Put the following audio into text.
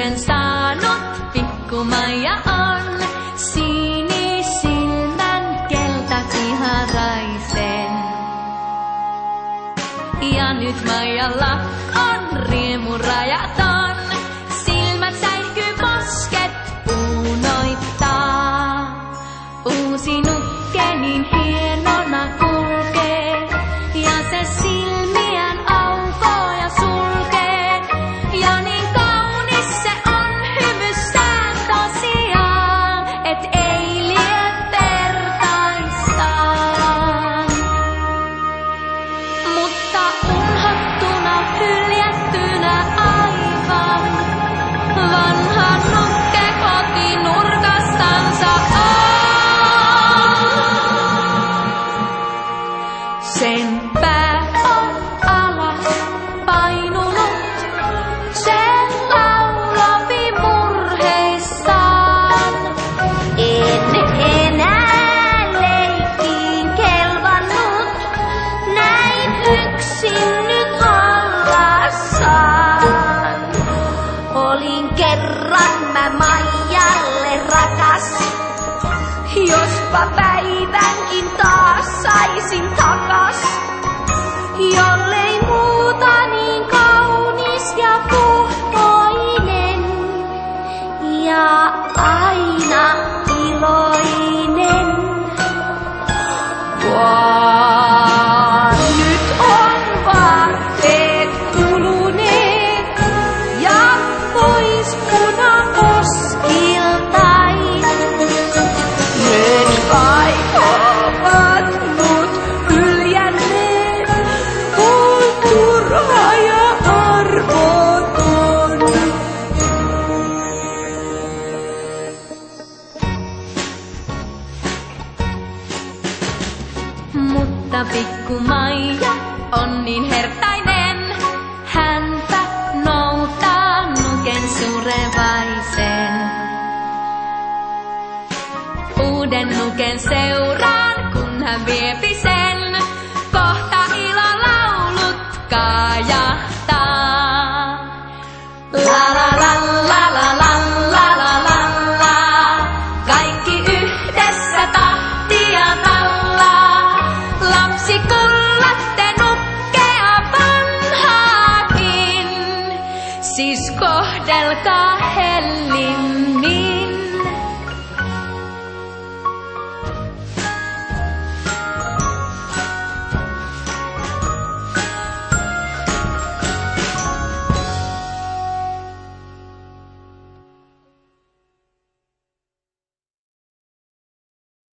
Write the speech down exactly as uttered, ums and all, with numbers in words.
nuken saanut, pikku Maija on. Sinisilmän keltakiharaisen. Ja nyt Maijalla on riemu rajaton. Silmät säihkyy, posket punoittaa. Uusi nukke niin hienona kulkee. Ja se silmiään aukoo ja sulkee. Ja niin kaunis se on hymystään tosiaan, et ei lie vertaistaan. Mutta unhottuna, hyljättynä aivan, vanha nukke kotinurkastansa on. Sen pää on alas painunut, se laulavi murheissaan. En enää leikkiin kelvannut, näin yksin nyt olla saan. Olin kerran mä Maijalle rakas, jospa päivänkin taas saisin takas. Jollei muuta niin kaunis ja puhtoinen ja aina iloinen. Vaan nyt on vaatteet kuluneet ja pois punakoskiltain. Nyt kai ovat mut hyljänneet, on turha ja arvoton. Mutta pikku Maija on niin hertainen, hänpä noutaa nuken surevaisen. Uuden nuken seuraan, kun hän viepi sen.